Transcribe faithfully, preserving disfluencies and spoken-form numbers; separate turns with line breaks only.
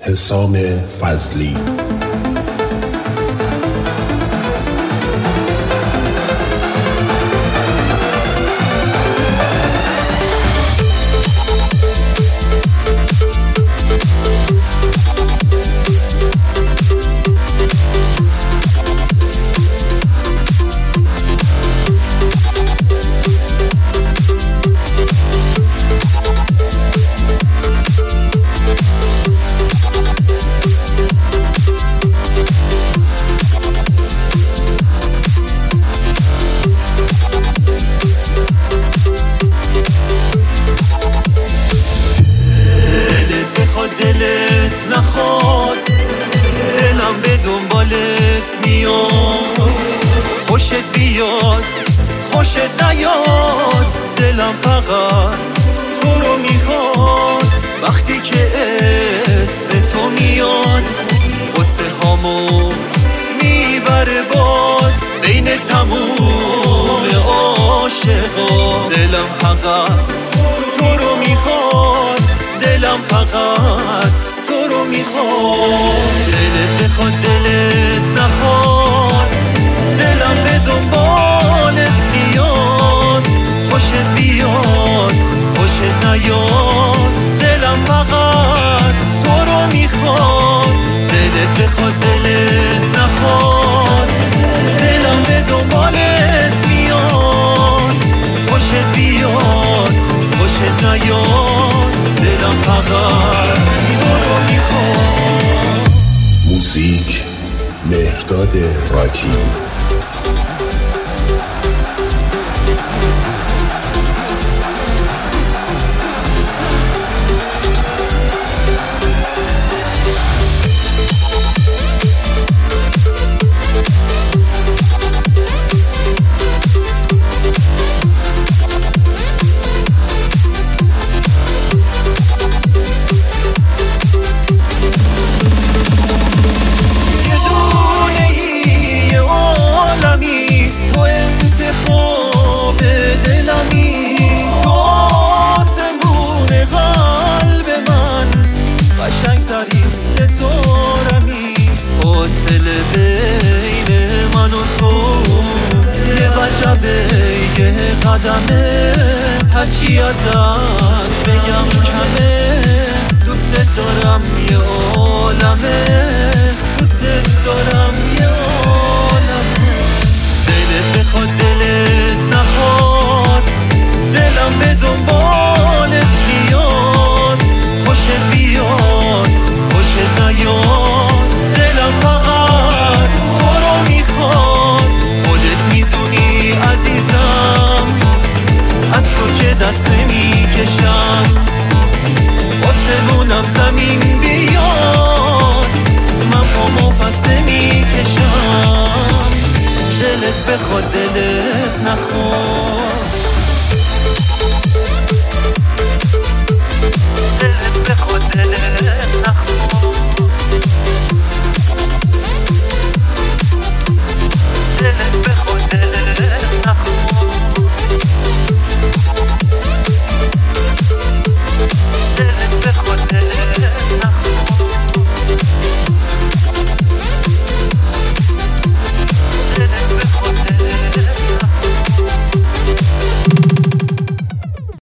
حسام فضلی.
خوشت بیاد خوشت نیاد دلم فقط تو رو میخواد. وقتی که اسم تو میاد قصه هامو میبره باد. بین تموم عاشقا دلم فقط تو رو میخواد. دلم فقط تو رو میخواد. دلت بخواد دلت نخواد دلم به دنبالت میاد. خوشت بیاد خوشت نیاد دلم فقط تو رو میخواد. دلت بخواد دلت نخواد دلم به دنبالت میاد. خوشت بیاد خوشت نیاد دلم فقط تو رو میخواد.
موزیک مهرداد راکی.
یه قدمه هرچی ازت بگم کمه. دوست دارم یه عالمه دوست دارم یه